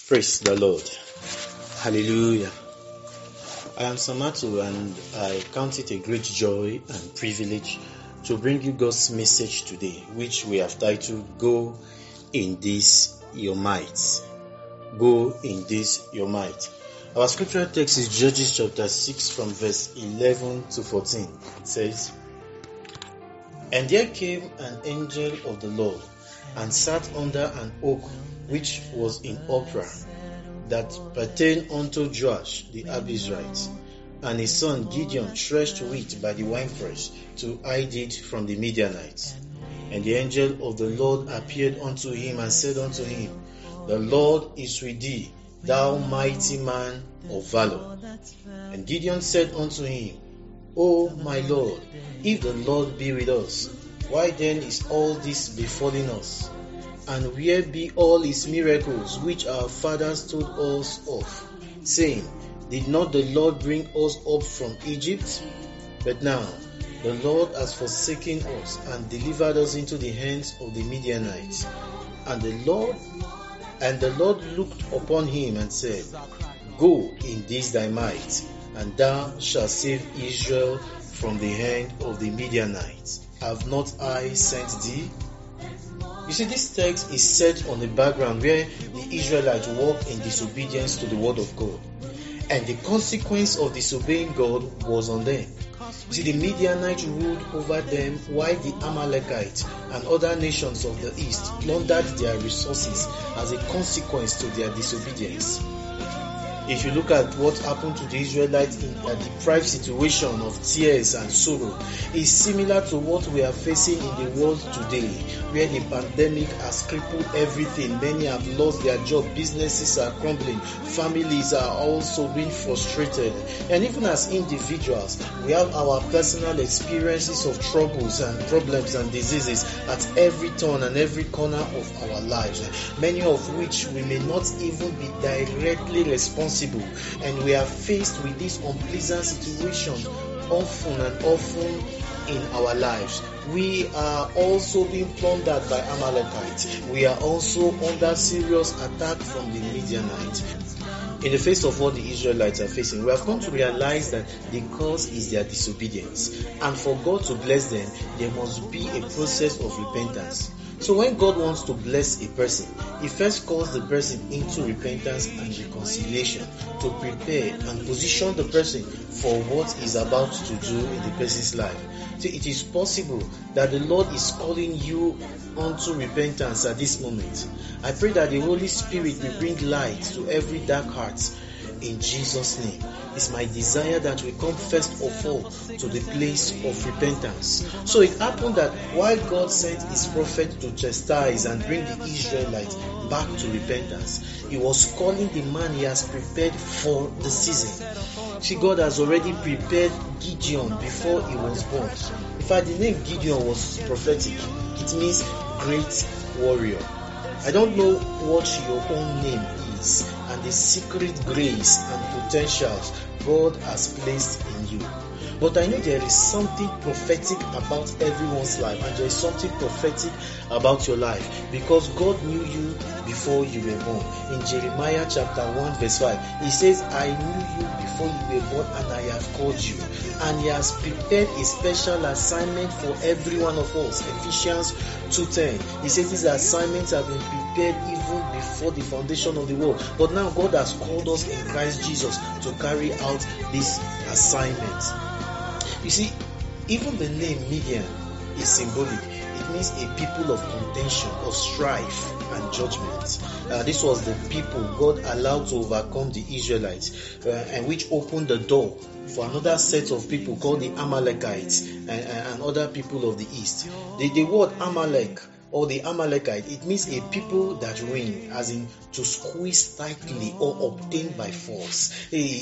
Praise the Lord. Hallelujah. I am Samatu, and I count it a great joy and privilege to bring you God's message today, which we have titled, Go in this your might. Go in this your might. Our scripture text is Judges chapter 6 from verse 11 to 14. It says, And there came an angel of the Lord, and sat under an oak which was in Ophrah, that pertained unto Joash the Abiezrite, and his son Gideon threshed wheat by the winepress to hide it from the Midianites. And the angel of the Lord appeared unto him and said unto him, The Lord is with thee, thou mighty man of valor. And Gideon said unto him, O my Lord, if the Lord be with us, why then is all this befalling us? And where be all his miracles which our fathers told us of, saying, Did not the Lord bring us up from Egypt? But now the Lord has forsaken us and delivered us into the hands of the Midianites. And the Lord looked upon him and said, Go in this thy might, and thou shalt save Israel from the hand of the Midianites. Have not I sent thee? You see, this text is set on the background where the Israelites walked in disobedience to the word of God, and the consequence of disobeying God was on them. You see, the Midianites ruled over them, while the Amalekites and other nations of the east plundered their resources as a consequence to their disobedience. If you look at what happened to the Israelites in a deprived situation of tears and sorrow, it's similar to what we are facing in the world today, where the pandemic has crippled everything. Many have lost their job, businesses are crumbling, families are also being frustrated. And even as individuals, we have our personal experiences of troubles and problems and diseases at every turn and every corner of our lives, many of which we may not even be directly responsible. And we are faced with this unpleasant situation often and often in our lives. We are also being plundered by Amalekites. We are also under serious attack from the Midianites. In the face of what the Israelites are facing, we have come to realize that the cause is their disobedience. And for God to bless them, there must be a process of repentance. So when God wants to bless a person, He first calls the person into repentance and reconciliation to prepare and position the person for what He's about to do in the person's life. So it is possible that the Lord is calling you unto repentance at this moment. I pray that the Holy Spirit will bring light to every dark heart. In Jesus' name, it's my desire that we come first of all to the place of repentance. So it happened that while God sent His prophet to chastise and bring the Israelites back to repentance, He was calling the man He has prepared for the season. See, God has already prepared Gideon before he was born. In fact, the name Gideon was prophetic. It means great warrior. I don't know what your own name is and the secret grace and potentials God has placed in you. But I know there is something prophetic about everyone's life, and there is something prophetic about your life, because God knew you before you were born. In Jeremiah chapter 1 verse 5, He says, I knew you before you were born, and I have called you. And He has prepared a special assignment for every one of us. Ephesians 2:10. He says these assignments have been prepared even before the foundation of the world. But now God has called us in Christ Jesus to carry out this assignment. You see, even the name Midian is symbolic. It means a people of contention, of strife and judgment. This was the people God allowed to overcome the Israelites, and which opened the door for another set of people called the Amalekites and other people of the east. The word Amalek or the Amalekite, it means a people that win, as in to squeeze tightly or obtain by force.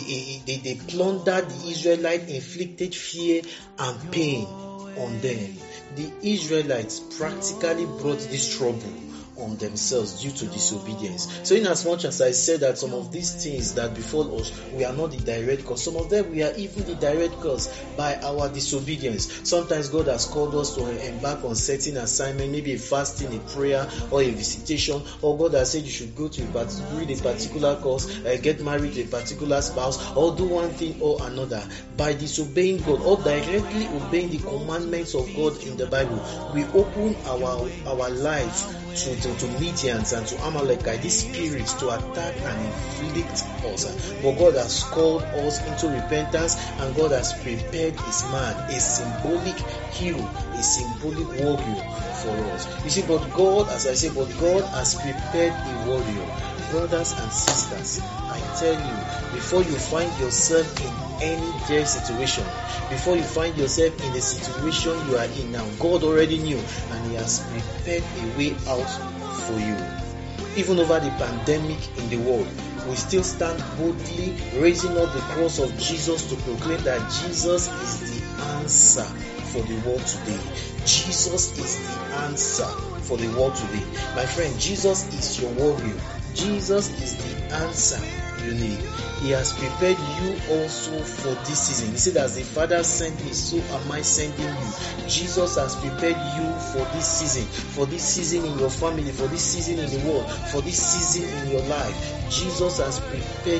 They plundered the Israelites, inflicted fear and pain on them. The Israelites practically brought this trouble on themselves due to disobedience. So in as much as I said that some of these things that befall us, we are not the direct cause. Some of them we are even the direct cause by our disobedience. Sometimes God has called us to embark on certain assignment, maybe a fasting, a prayer, or a visitation, or God has said you should go to read a particular course, get married to a particular spouse, or do one thing or another. By disobeying God or directly obeying the commandments of God in the Bible, we open our life to Midians and to Amalekite, these spirits, to attack and inflict us. But God has called us into repentance, and God has prepared His man, a symbolic hero, a symbolic warrior for us. You see, but God, as I say, but God has prepared a warrior. Brothers and sisters, I tell you, before you find yourself in any dire situation, before you find yourself in the situation you are in now, God already knew, and He has prepared a way out for you. Even over the pandemic in the world, we still stand boldly, raising up the cross of Jesus to proclaim that Jesus is the answer for the world today. Jesus is the answer for the world today. My friend, Jesus is your warrior. Jesus is the answer you need. He has prepared you also for this season. He said, as the Father sent me, so am I sending you. Jesus has prepared you for this season in your family, for this season in the world, for this season in your life. Jesus has prepared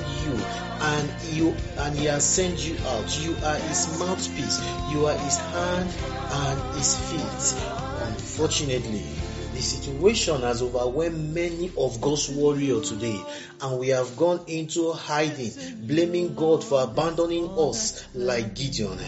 you, and He has sent you out. You are His mouthpiece. You are His hand and His feet. Unfortunately, the situation has overwhelmed many of God's warriors today, and we have gone into hiding, blaming God for abandoning us like Gideon.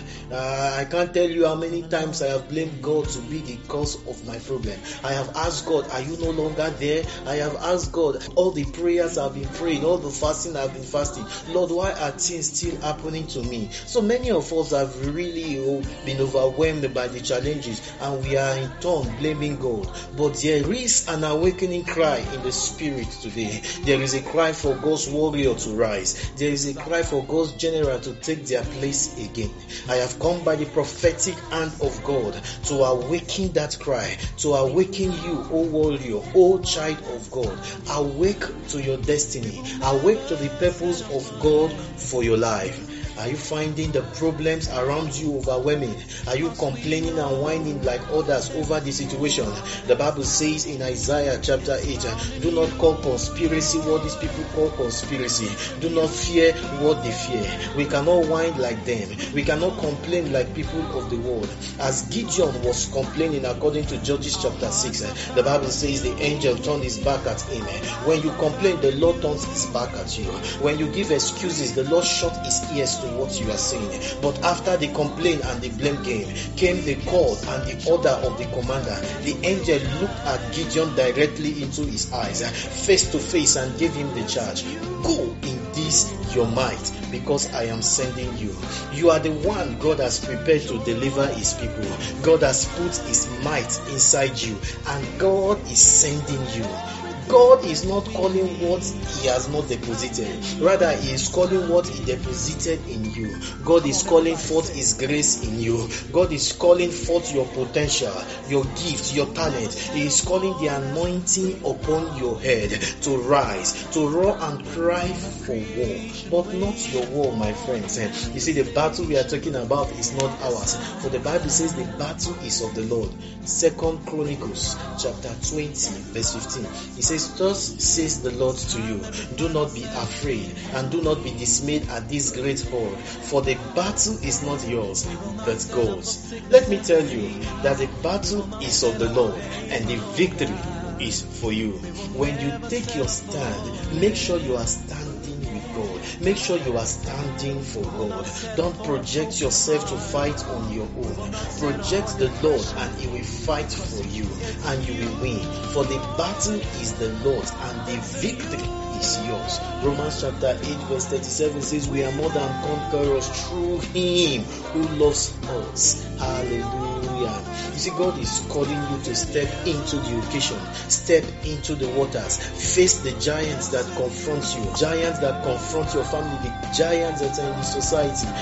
I can't tell you how many times I have blamed God to be the cause of my problem. I have asked God, are you no longer there? I have asked God, all the prayers I've been praying, all the fasting I've been fasting, Lord, why are things still happening to me? So many of us have really been overwhelmed by the challenges, and we are in turn blaming God. But there is an awakening cry in the spirit today. There is a cry for God's warrior to rise. There is a cry for God's general to take their place again. I have come by the prophetic hand of God to awaken that cry, to awaken you, O warrior, O child of God. Awake to your destiny. Awake to the purpose of God for your life. Are you finding the problems around you overwhelming? Are you complaining and whining like others over the situation? The Bible says in Isaiah chapter 8, do not call conspiracy what these people call conspiracy. Do not fear what they fear. We cannot whine like them. We cannot complain like people of the world. As Gideon was complaining according to Judges chapter 6, the Bible says the angel turned his back at him. When you complain, the Lord turns his back at you. When you give excuses, the Lord shut his ears to what you are saying. But after the complaint and the blame game, came the call and the order of the commander. The angel looked at Gideon directly into his eyes, face to face, and gave him the charge. Go in this your might, because I am sending you. You are the one God has prepared to deliver His people. God has put His might inside you, and God is sending you. God is not calling what He has not deposited. Rather, He is calling what He deposited in you. God is calling forth His grace in you. God is calling forth your potential, your gift, your talent. He is calling the anointing upon your head to rise, to roar and cry for war. But not your war, my friends. You see, the battle we are talking about is not ours. For the Bible says the battle is of the Lord. 2 Chronicles chapter 20 verse 15. It says, thus says the Lord to you, do not be afraid and do not be dismayed at this great horde, for the battle is not yours, but God's. Let me tell you that the battle is of the Lord, and the victory is for you. When you take your stand, make sure you are standing with God. Make sure you are standing for God. Don't project yourself to fight on your own. Project the Lord, and He will fight for you, and you will win. For the battle is the Lord's, and the victory is yours. Romans chapter 8 verse 37 says, we are more than conquerors through Him who loves us. Hallelujah. You see, God is calling you to step into the occasion, step into the waters, face the giants that confront you, giants that confront your family, the giants that are in the society.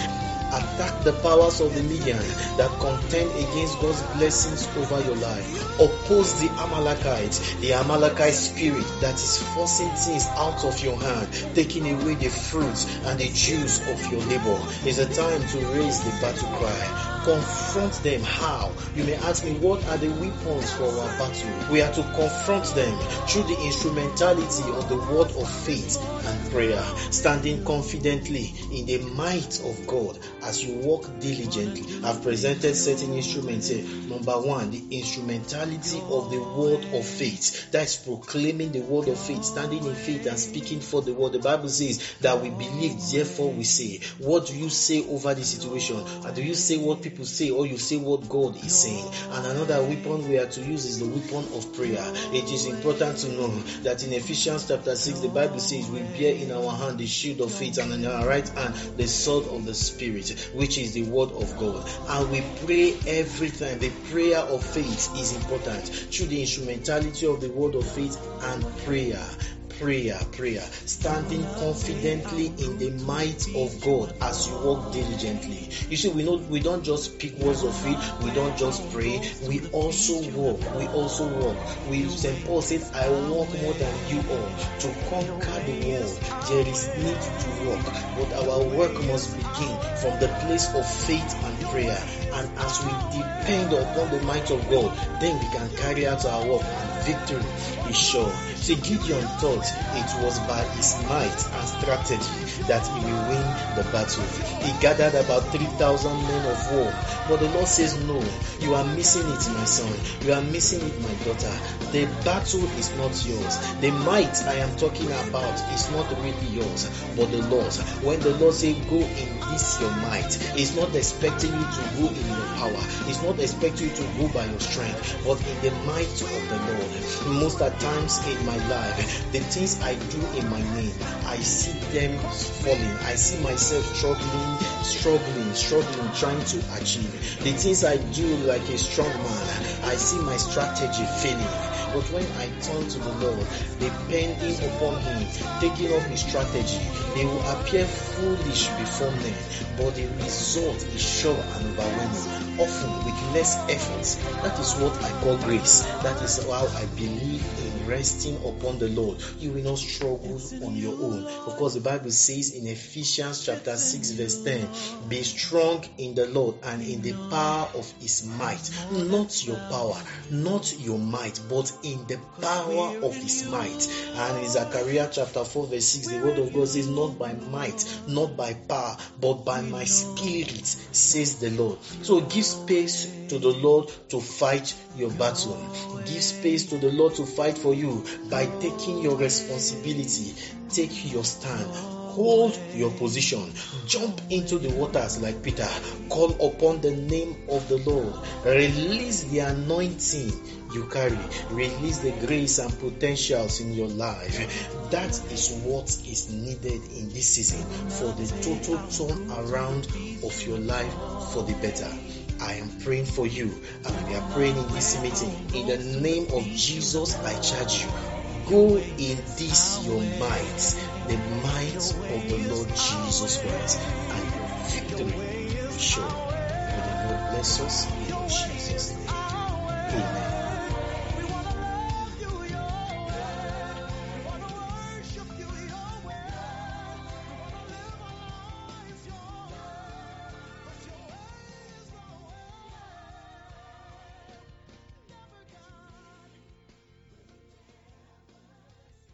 Attack the powers of the Midian that contend against God's blessings over your life. Oppose the Amalekite spirit that is forcing things out of your hand, taking away the fruits and the juice of your labor. It's a time to raise the battle cry. Confront them. How? You may ask me, what are the weapons for our battle? We are to confront them through the instrumentality of the word of faith and prayer, standing confidently in the might of God as you walk diligently. I've presented certain instruments here. Number one, the instrumentality of the word of faith. That's proclaiming the word of faith, standing in faith and speaking for the word. The Bible says that we believe, therefore we say. What do you say over the situation? And do you say what people say, or you say what God is saying? And another weapon we are to use is the weapon of prayer. It is important to know that in Ephesians chapter 6, the Bible says we bear in our hand the shield of faith, and in our right hand the sword of the Spirit, which is the word of God. And we pray every time. The prayer of faith is important through the instrumentality of the word of faith and prayer. Standing confidently in the might of God as you walk diligently. You see, we don't just speak words of faith, we don't just pray, we also walk. St. Paul says, I walk more than you all to conquer the world. There is need to walk, but our work must begin from the place of faith and prayer. And as we depend upon the might of God, then we can carry out our work, and victory is sure. See, Gideon thought it was by his might and strategy that he will win the battle. He gathered about 3,000 men of war. But the Lord says, no, you are missing it, my son. You are missing it, my daughter. The battle is not yours. The might I am talking about is not really yours, but the Lord's. When the Lord says, go in this your might, He's not expecting you to go in your power. He's not expecting you to go by your strength, but in the might of the Lord. Most of the times in my life, the things I do in my name, I see them falling. I see myself struggling, trying to achieve. The things I do like a strong man, I see my strategy failing. But when I turn to the Lord, depending upon Him, taking up His strategy, they will appear foolish before men, but the result is sure and overwhelming, often with less effort. That is what I call grace. That is how I believe in resting upon the Lord. You will not struggle on your own. Of course, the Bible says in Ephesians chapter 6 verse 10, be strong in the Lord and in the power of His might. Not your power, not your might, but in the power of His might. And in Zechariah chapter 4 verse 6, the word of God says, not by might, not by power, but by my spirit, says the Lord. So give space to the Lord to fight your battle. Give space to the Lord to fight for you by taking your responsibility. Take your stand. Hold your position. Jump into the waters like Peter. Call upon the name of the Lord. Release the anointing you carry. Release the grace and potentials in your life. That is what is needed in this season for the total turn around of your life for the better. I am praying for you, and we are praying in this meeting. In the name of Jesus, I charge you. Go in this your might, the might of the Lord Jesus Christ, and your victory is sure. May the Lord bless us in Jesus' name. Amen.